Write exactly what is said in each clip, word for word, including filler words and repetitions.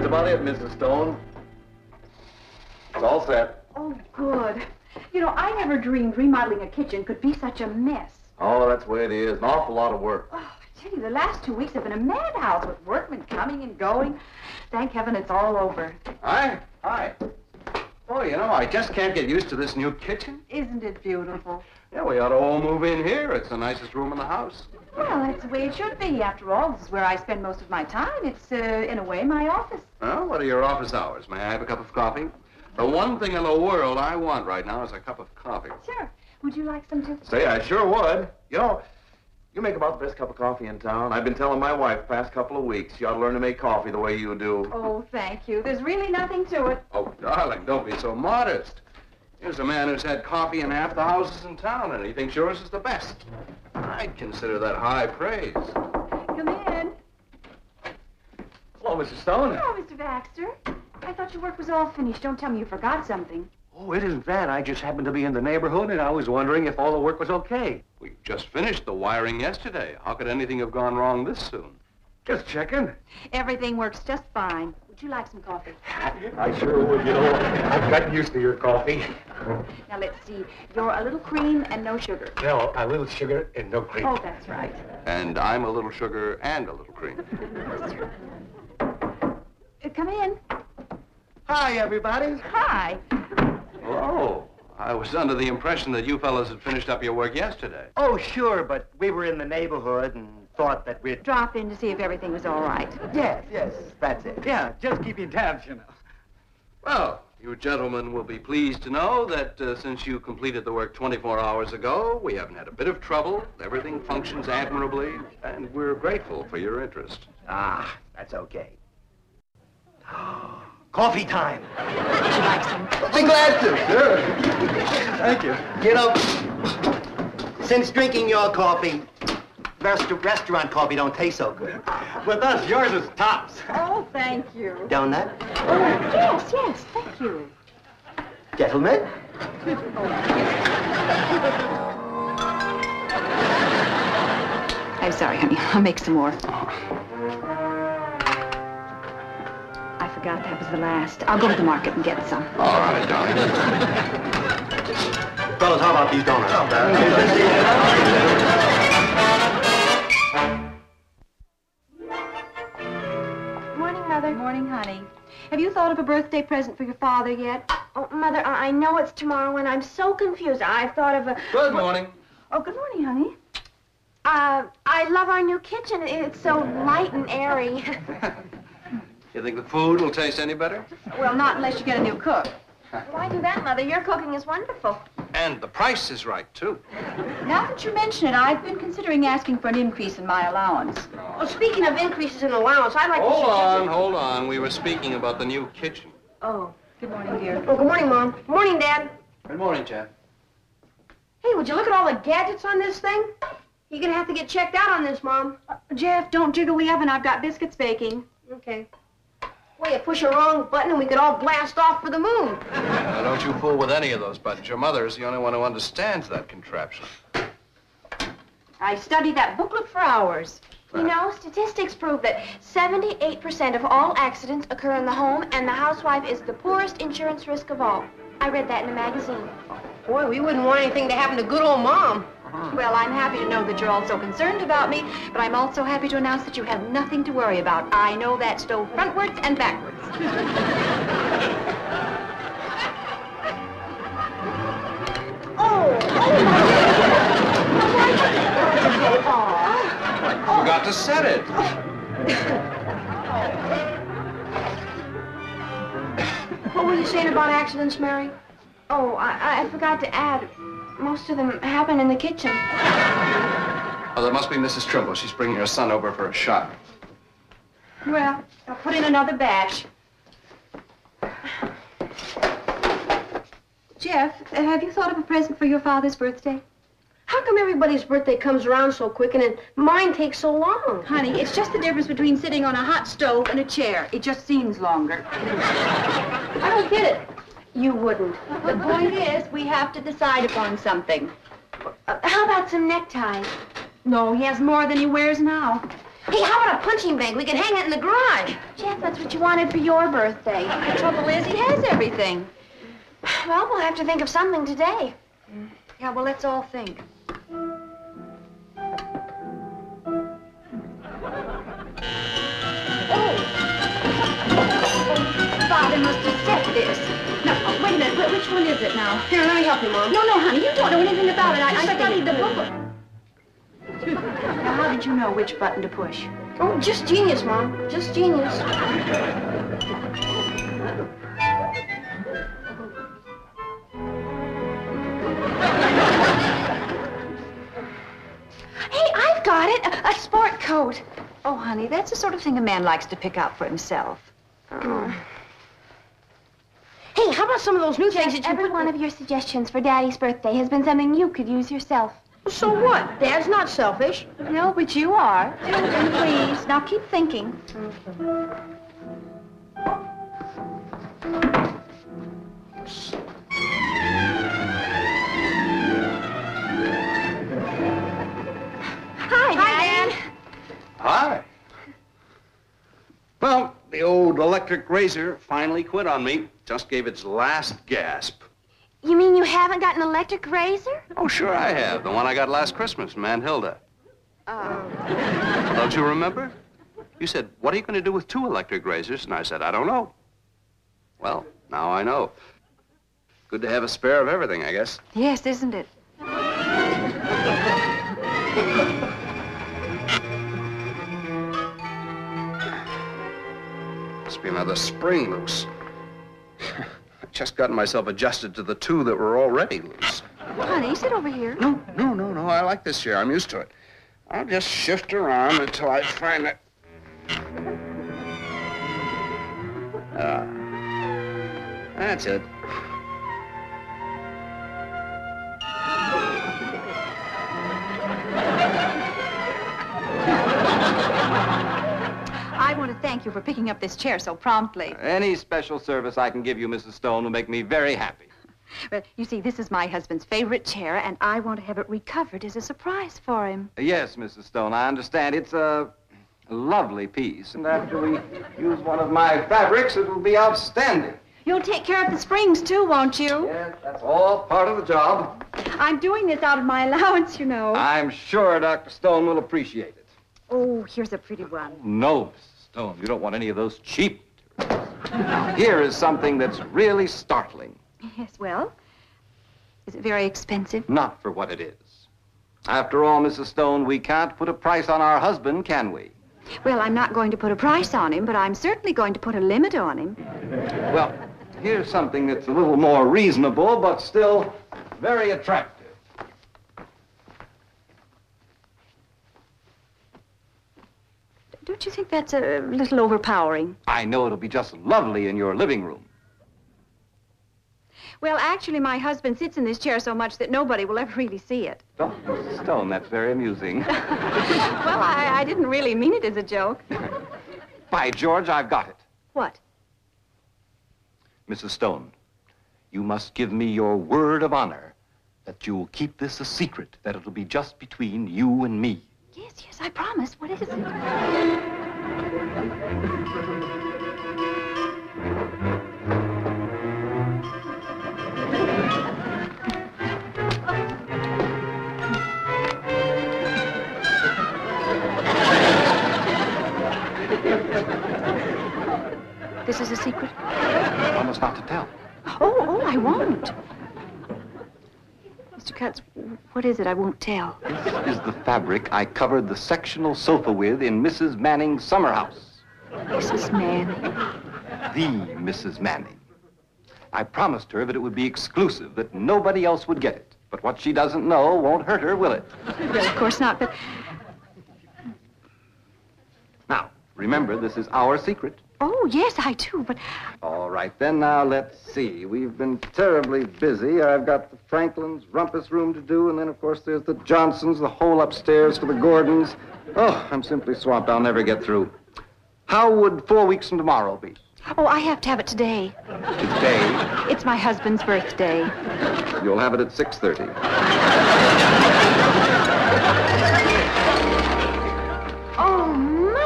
about it, Missus Stone. It's all set. Oh, good. You know, I never dreamed remodeling a kitchen could be such a mess. Oh, that's the way it is. An awful lot of work. Oh, I tell you, the last two weeks have been a madhouse with workmen coming and going. Thank heaven it's all over. Hi. Hi. Oh, you know, I just can't get used to this new kitchen. Isn't it beautiful? Yeah, we ought to all move in here. It's the nicest room in the house. Well, that's the way it should be. After all, this is where I spend most of my time. It's, uh, in a way, my office. Well, what are your office hours? May I have a cup of coffee? The one thing in the world I want right now is a cup of coffee. Sure. Would you like some, too? Say, I sure would. You know, you make about the best cup of coffee in town. I've been telling my wife the past couple of weeks she ought to learn to make coffee the way you do. Oh, thank you. There's really nothing to it. Oh, darling, don't be so modest. Here's a man who's had coffee in half the houses in town, and he thinks yours is the best. I'd consider that high praise. Come in. Hello, Missus Stone. Hello, Mister Baxter. I thought your work was all finished. Don't tell me you forgot something. Oh, it isn't that. I just happened to be in the neighborhood, and I was wondering if all the work was okay. We just finished the wiring yesterday. How could anything have gone wrong this soon? Just checking. Everything works just fine. Would you like some coffee? I sure would, you know. I've gotten used to your coffee. Now, let's see. You're a little cream and no sugar. No, a little sugar and no cream. Oh, that's right. And I'm a little sugar and a little cream. Uh, come in. Hi, everybody. Hi. Oh, I was under the impression that you fellas had finished up your work yesterday. Oh, sure, but we were in the neighborhood and thought that we'd... Drop in to see if everything was all right. Yes, yes, that's it. Yeah, just keeping tabs, you know. Well, you gentlemen will be pleased to know that uh, since you completed the work twenty-four hours ago, we haven't had a bit of trouble. Everything functions admirably, and we're grateful for your interest. Ah, that's okay. Coffee time. Would you like some? Be glad to. Sure. Thank you. You know, since drinking your coffee, rest restaurant coffee don't taste so good. With us, yours is tops. Oh, thank you. Donut? Oh, yes, yes, thank you. Gentlemen? I'm sorry, honey. I'll make some more. I forgot that was the last. I'll go to the market and get some. All right, darling. Fellas, how about these donuts? Morning, Mother. Morning, honey. Have you thought of a birthday present for your father yet? Oh, Mother, I I know it's tomorrow, and I'm so confused. I've thought of a... Good morning. Oh, good morning, honey. Uh, I love our new kitchen. It's so light and airy. You think the food will taste any better? Well, not unless you get a new cook. Why do that, Mother? Your cooking is wonderful. And the price is right, too. Now that you mention it, I've been considering asking for an increase in my allowance. Well, speaking of increases in allowance, I'd like Hold to... on, hold on. We were speaking about the new kitchen. Oh, good morning, dear. Oh, good morning, Mom. Good morning, Dad. Good morning, Jeff. Hey, would you look at all the gadgets on this thing? You're gonna have to get checked out on this, Mom. Uh, Jeff, don't jiggle the oven. I've got biscuits baking. Okay. Well, you push a wrong button and we could all blast off for the moon. Now, don't you fool with any of those buttons. Your mother is the only one who understands that contraption. I studied that booklet for hours. You know, statistics prove that seventy-eight percent of all accidents occur in the home, and the housewife is the poorest insurance risk of all. I read that in a magazine. Boy, we wouldn't want anything to happen to good old Mom. Well, I'm happy to know that you're all so concerned about me, but I'm also happy to announce that you have nothing to worry about. I know that stove frontwards and backwards. Oh! I forgot to set it. What were you saying about accidents, Mary? Oh, I, I forgot to add, most of them happen in the kitchen. Oh, that must be Missus Trimble. She's bringing her son over for a shot. Well, I'll put in another batch. Jeff, have you thought of a present for your father's birthday? How come everybody's birthday comes around so quick and then mine takes so long? Honey, it's just the difference between sitting on a hot stove and a chair. It just seems longer. I don't get it. You wouldn't. The point is, we have to decide upon something. Uh, how about some neckties? No, he has more than he wears now. He Hey, how about a punching bag? We can hang it in the garage. Jeff, that's what you wanted for your birthday. The trouble is, he has everything. Well, we'll have to think of something today. Yeah, well, let's all think. Oh! Father must have set this. Now, oh, wait a minute. Wh- Which one is it now? Here, let me help you, Mom. No, no, honey, you don't know anything about it. I, I Just studied the second. book. Now, how did you know which button to push? Oh, just genius, Mom. Just genius. Hey, I've got it. A, a sport coat. Oh, honey, that's the sort of thing a man likes to pick out for himself. Oh. Hey, how about some of those new things that you Every put... one of your suggestions for Daddy's birthday has been something you could use yourself. So what? Dad's not selfish. No, but you are. Children, please. Now keep thinking. Hi, Daddy. Hi. Well, the old electric razor finally quit on me. Just gave its last gasp. You mean you haven't got an electric razor? Oh, sure I have. The one I got last Christmas from Aunt Hilda. Oh. Don't you remember? You said, what are you going to do with two electric razors? And I said, I don't know. Well, now I know. Good to have a spare of everything, I guess. Yes, isn't it? Must be another spring loose. I've just gotten myself adjusted to the two that were already loose. Honey, sit over here. No, no, no, no. I like this chair. I'm used to it. I'll just shift around until I find it. Ah. That's it. I want to thank you for picking up this chair so promptly. Any special service I can give you, Missus Stone, will make me very happy. But you see, this is my husband's favorite chair, and I want to have it recovered as a surprise for him. Yes, Missus Stone, I understand. It's a lovely piece, and after we use one of my fabrics, it will be outstanding. You'll take care of the springs, too, won't you? Yes, that's all part of the job. I'm doing this out of my allowance, you know. I'm sure Doctor Stone will appreciate it. Oh, here's a pretty one. No, Missus Stone, you don't want any of those cheap materials. Now, here is something that's really startling. Yes, well, is it very expensive? Not for what it is. After all, Missus Stone, we can't put a price on our husband, can we? Well, I'm not going to put a price on him, but I'm certainly going to put a limit on him. Well, here's something that's a little more reasonable, but still very attractive. Don't you think that's a little overpowering? I know it'll be just lovely in your living room. Well, actually, my husband sits in this chair so much that nobody will ever really see it. Oh, Missus Stone, that's very amusing. Well, I, I didn't really mean it as a joke. By George, I've got it. What? Missus Stone, you must give me your word of honor that you'll keep this a secret, that it'll be just between you and me. Yes, yes, I promise. What is it? This is a secret? Promise not to tell. Oh, oh, I won't. Mister Cutts, what is it I won't tell? This is the fabric I covered the sectional sofa with in Missus Manning's summer house. Missus Manning. The Missus Manning. I promised her that it would be exclusive, that nobody else would get it. But what she doesn't know won't hurt her, will it? Well, of course not, but... Now, remember, this is our secret. Oh, yes, I do, but... All right, then, now, let's see. We've been terribly busy. I've got the Franklin's rumpus room to do, and then, of course, there's the Johnsons, the whole upstairs for the Gordons. Oh, I'm simply swamped. I'll never get through. How would four weeks from tomorrow be? Oh, I have to have it today. Today? It's my husband's birthday. You'll have it at six thirty. Oh,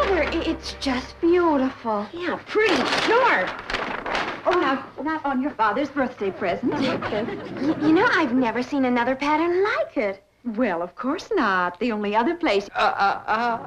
It's just beautiful. Yeah, pretty sharp. Oh, now, not on your father's birthday present. Y- you know, I've never seen another pattern like it. Well, of course not. The only other place... Uh, uh, uh.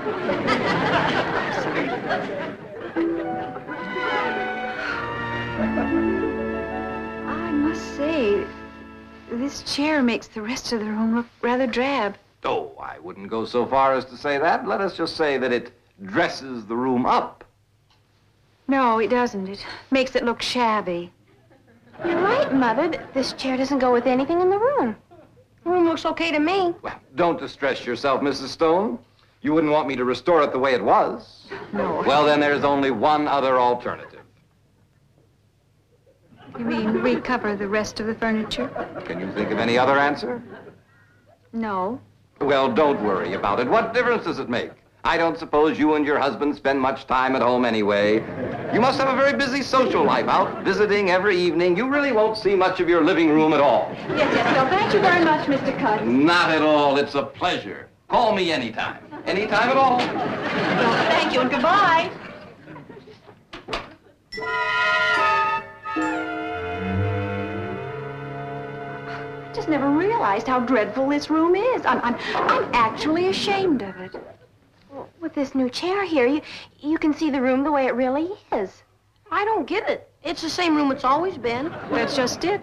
I must say, this chair makes the rest of the room look rather drab. Oh, I wouldn't go so far as to say that. Let us just say that it dresses the room up. No, it doesn't. It makes it look shabby. You're right, Mother. Th- This chair doesn't go with anything in the room. The room looks okay to me. Well, don't distress yourself, Missus Stone. You wouldn't want me to restore it the way it was. No. Well, then there's only one other alternative. You mean recover the rest of the furniture? Can you think of any other answer? No. Well, don't worry about it. What difference does it make? I don't suppose you and your husband spend much time at home anyway. You must have a very busy social life, out visiting every evening. You really won't see much of your living room at all. Yes, yes, no, thank you very much, Mister Cuddy. Not at all. It's a pleasure. Call me anytime. Anytime at all. Well, thank you and goodbye. I just never realized how dreadful this room is. I'm, I'm, I'm actually ashamed of it. Well, with this new chair here, you, you can see the room the way it really is. I don't get it. It's the same room it's always been. That's just it.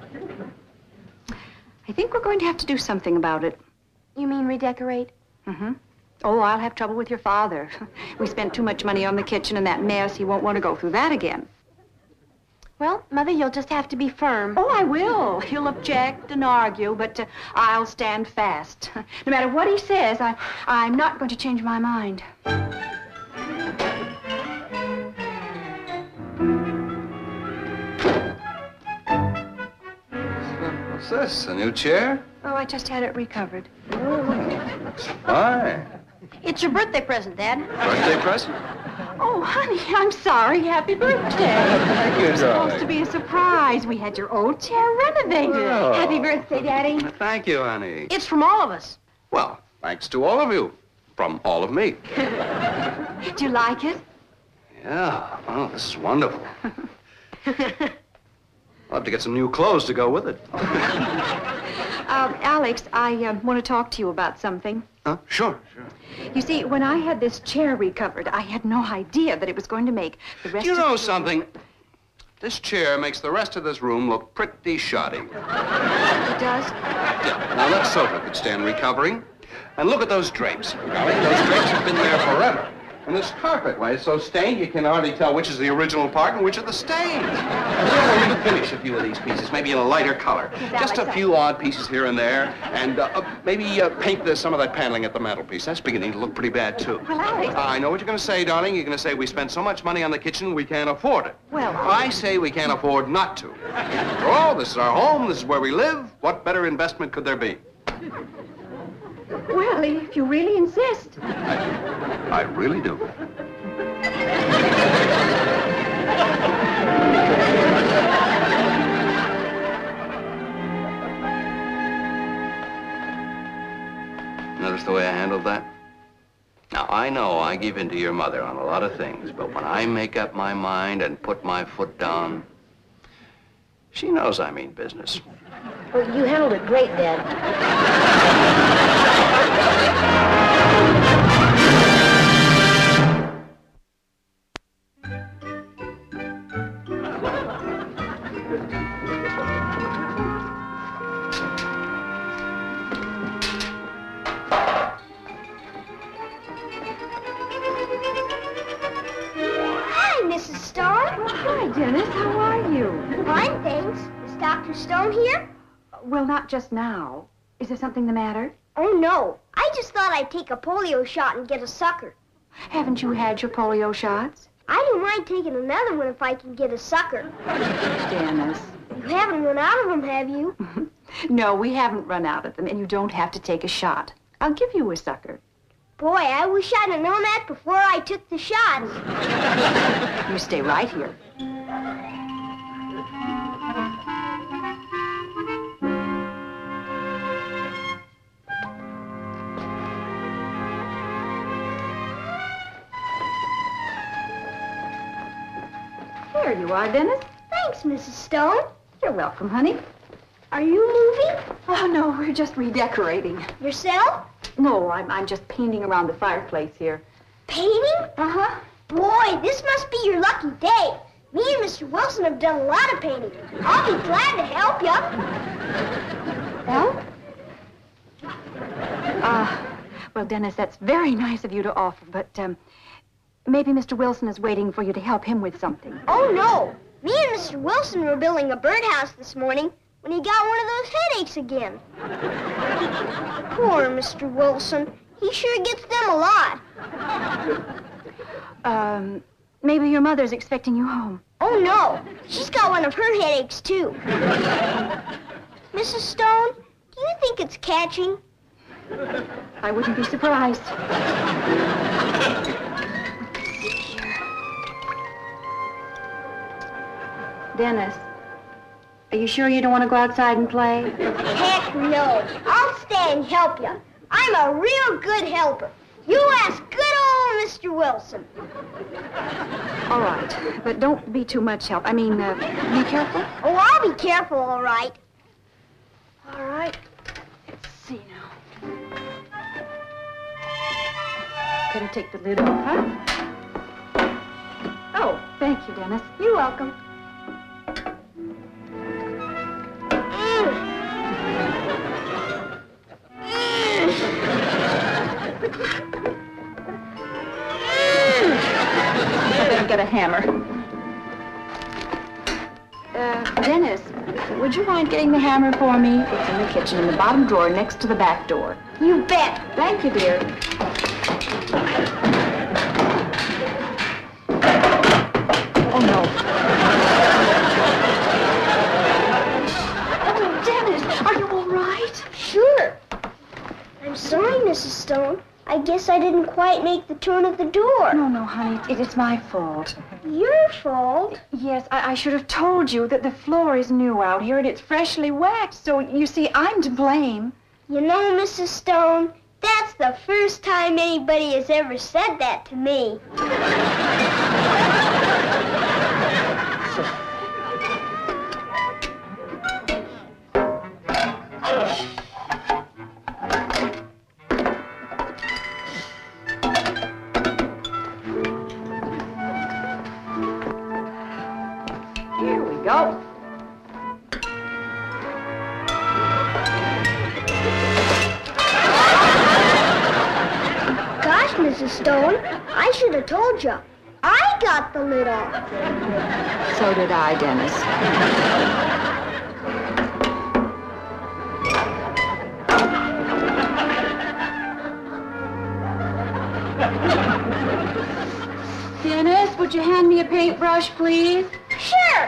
I think we're going to have to do something about it. You mean redecorate? Mm-hmm. Oh, I'll have trouble with your father. We spent too much money on the kitchen and that mess. He won't want to go through that again. Well, Mother, you'll just have to be firm. Oh, I will. He'll object and argue, but uh, I'll stand fast. No matter what he says, I, I'm not going to change my mind. What's this, a new chair? Oh, I just had it recovered. Looks fine. It's your birthday present, Dad. Birthday present? Oh, honey, I'm sorry. Happy birthday. Thank you, It was supposed to darling. be a surprise. We had your old chair renovated. Oh. Happy birthday, Daddy. Thank you, honey. It's from all of us. Well, thanks to all of you. From all of me. Do you like it? Yeah, well, this is wonderful. I'll have to get some new clothes to go with it. Uh, Alex, I uh, want to talk to you about something. Huh? Sure, sure. You see, when I had this chair recovered, I had no idea that it was going to make the rest Do you of know the... something? This chair makes the rest of this room look pretty shoddy. It does? Yeah. Now, that sofa could stand recovering. And look at those drapes. Golly, those drapes have been there forever. And this carpet, why, it's so stained you can hardly tell which is the original part and which are the stains. Well, we can finish a few of these pieces, maybe in a lighter color. Just a few odd pieces here and there. And uh, uh, maybe uh, paint the, some of that paneling at the mantelpiece. That's beginning to look pretty bad, too. Well, Alex... Uh, I know what you're going to say, darling. You're going to say we spend so much money on the kitchen we can't afford it. Well, I say we can't afford not to. After all, this is our home. This is where we live. What better investment could there be? Well, if you really insist. I really do. Notice the way I handled that? Now, I know I give in to your mother on a lot of things, but when I make up my mind and put my foot down, she knows I mean business. Well, you handled it great, Dad. Hi, Missus Stone. Hi, Dennis. How are you? Fine, thanks. Is Doctor Stone here? Well, not just now. Is there something the matter? Oh, no. I just thought I'd take a polio shot and get a sucker. Haven't you had your polio shots? I don't mind taking another one if I can get a sucker. Dennis. You haven't run out of them, have you? No, we haven't run out of them, and you don't have to take a shot. I'll give you a sucker. Boy, I wish I'd have known that before I took the shots. You stay right here. There you are, Dennis. Thanks, Missus Stone. You're welcome, honey. Are you moving? Oh, no, we're just redecorating. Yourself? No, I'm, I'm just painting around the fireplace here. Painting? Uh-huh. Boy, this must be your lucky day. Me and Mister Wilson have done a lot of painting. I'll be glad to help you. Help? Ah, uh, well, Dennis, that's very nice of you to offer, but, um, maybe Mister Wilson is waiting for you to help him with something. Oh, no. Me and Mister Wilson were building a birdhouse this morning when he got one of those headaches again. Poor Mister Wilson. He sure gets them a lot. Um, maybe your mother's expecting you home. Oh, no. She's got one of her headaches, too. Missus Stone, do you think it's catching? I wouldn't be surprised. Dennis, are you sure you don't want to go outside and play? Heck no. I'll stay and help you. I'm a real good helper. You ask good old Mister Wilson. All right, but don't be too much help. I mean, uh, be careful. Oh, I'll be careful, all right. All right. Let's see now. Better take the lid off, huh? Oh, thank you, Dennis. You're welcome. I better get a hammer. Uh, Dennis, would you mind getting the hammer for me? It's in the kitchen, in the bottom drawer next to the back door. You bet. Thank you, dear. Oh, no. Oh, Dennis, are you all right? Sure. I'm sorry, Missus Stone. I guess I didn't quite make the turn of the door. No, no, honey, it, it's my fault. Your fault? Yes, I, I should have told you that the floor is new out here and it's freshly waxed, so you see, I'm to blame. You know, Missus Stone, that's the first time anybody has ever said that to me. Here we go. Gosh, Missus Stone, I should have told you. I got the lid off. So did I, Dennis. Dennis, would you hand me a paintbrush, please? Sure.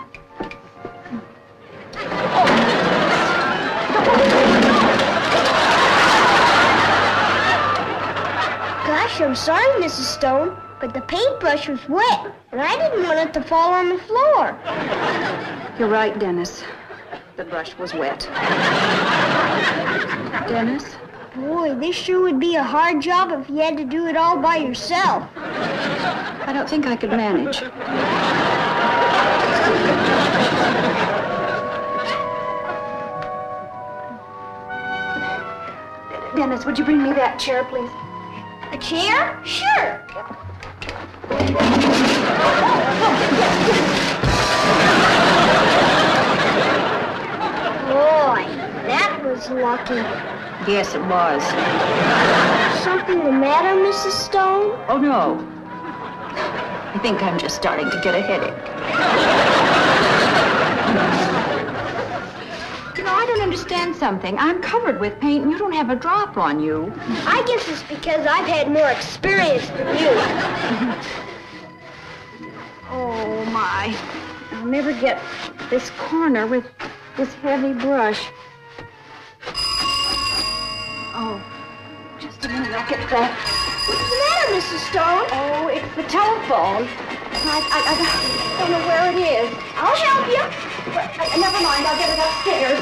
Gosh, I'm sorry, Missus Stone, but the paintbrush was wet, and I didn't want it to fall on the floor. You're right, Dennis. The brush was wet. Dennis? Boy, this sure would be a hard job if you had to do it all by yourself. I don't think I could manage. Dennis, would you bring me that chair, please? A chair? Sure. Boy, that was lucky. Yes, it was. Something the matter, Missus Stone? Oh, no. I think I'm just starting to get a headache. You know, I don't understand something. I'm covered with paint and you don't have a drop on you. I guess it's because I've had more experience than you. Oh, my. I'll never get this corner with this heavy brush. Oh, just a minute, I'll get that. What's the matter, Missus Stone? Oh, it's the telephone. I, I, I don't know where it is. I'll help you. But, I, never mind, I'll get it upstairs.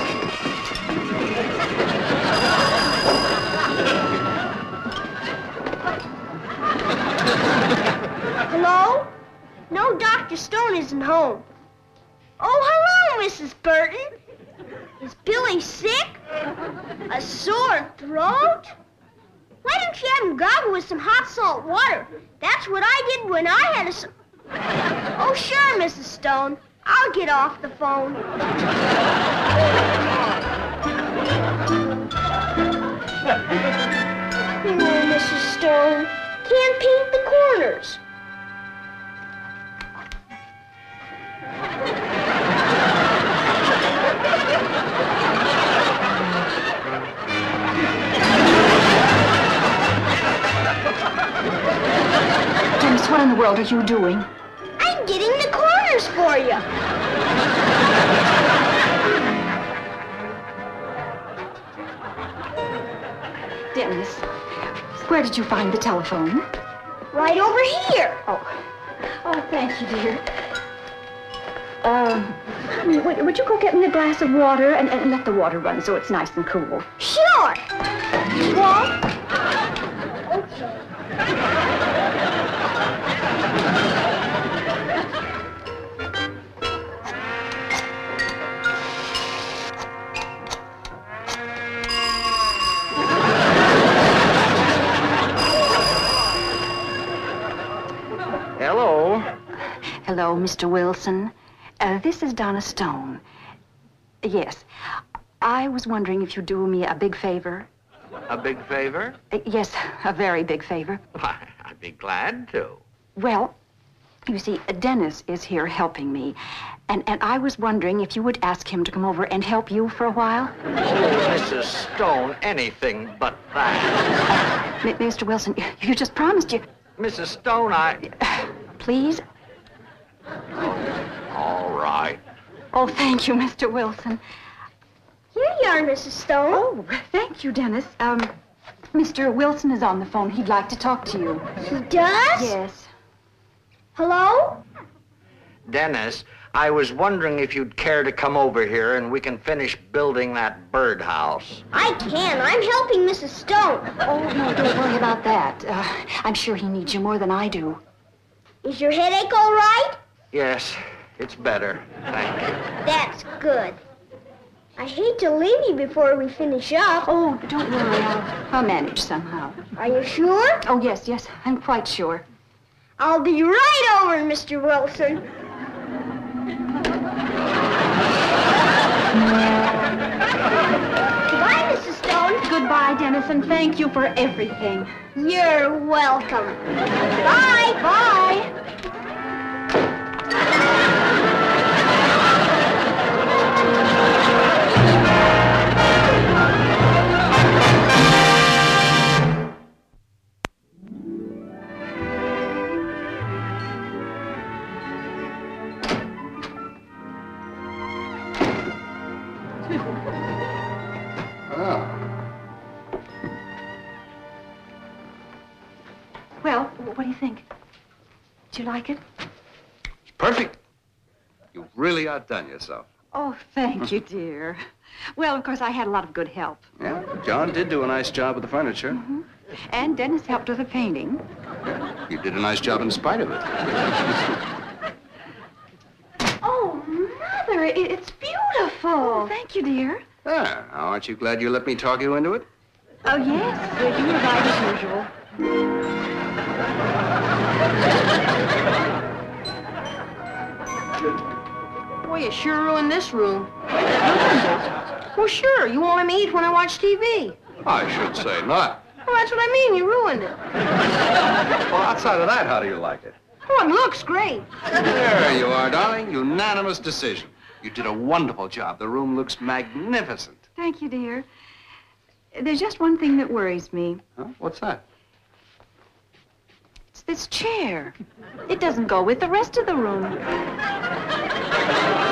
Hello? No, Doctor Stone isn't home. Oh, hello, Missus Burton. Is Billy sick? A sore throat? Why don't you have him gargle with some hot salt water? That's what I did when I had a... s- Oh, sure, Missus Stone. I'll get off the phone. Oh, Missus Stone, can't paint the corners. Dennis, what in the world are you doing? I'm getting the corners for you. Dennis, where did you find the telephone? Right over here. Oh, oh, thank you, dear. Um, honey, would, would you go get me a glass of water and, and let the water run so it's nice and cool? Sure. What? Okay. Hello. Hello, Mister Wilson. Uh, this is Donna Stone. Yes, I was wondering if you'd do me a big favor. A big favor? Uh, yes, a very big favor. Why, I'd be glad to. Well, you see, Dennis is here helping me, and, and I was wondering if you would ask him to come over and help you for a while. Oh, Missus Stone, anything but that. M- Mister Wilson, you just promised you... Missus Stone, I... Please? All right. Oh, thank you, Mister Wilson. Here you are, Missus Stone. Oh, thank you, Dennis. Um, Mister Wilson is on the phone. He'd like to talk to you. He does? Yes. Hello? Dennis, I was wondering if you'd care to come over here and we can finish building that birdhouse. I can. I'm helping Missus Stone. Oh, no, don't worry about that. Uh, I'm sure he needs you more than I do. Is your headache all right? Yes, it's better. Thank you. That's good. I hate to leave you before we finish up. Oh, don't worry. I'll, I'll manage somehow. Are you sure? Oh, yes, yes. I'm quite sure. I'll be right over, Mister Wilson. Goodbye, Missus Stone. Goodbye, Dennis, and thank you for everything. You're welcome. Bye. Bye. Well, what do you think? Do you like it? It's perfect. You've really outdone yourself. Oh, thank you, dear. Well, of course, I had a lot of good help. Yeah, John did do a nice job with the furniture. Mm-hmm. And Dennis helped with the painting. Yeah, you did a nice job in spite of it. Oh, Mother, it, it's beautiful. Oh, thank you, dear. Ah, aren't you glad you let me talk you into it? Oh, yes. Well, you were right as usual. Boy, you sure ruined this room. Well, sure. You won't let me eat when I watch T V. I should say not. Well, that's what I mean. You ruined it. Well, outside of that, how do you like it? Oh, it looks great. There you are, darling. Unanimous decision. You did a wonderful job. The room looks magnificent. Thank you, dear. There's just one thing that worries me. Huh? What's that? It's this chair. It doesn't go with the rest of the room.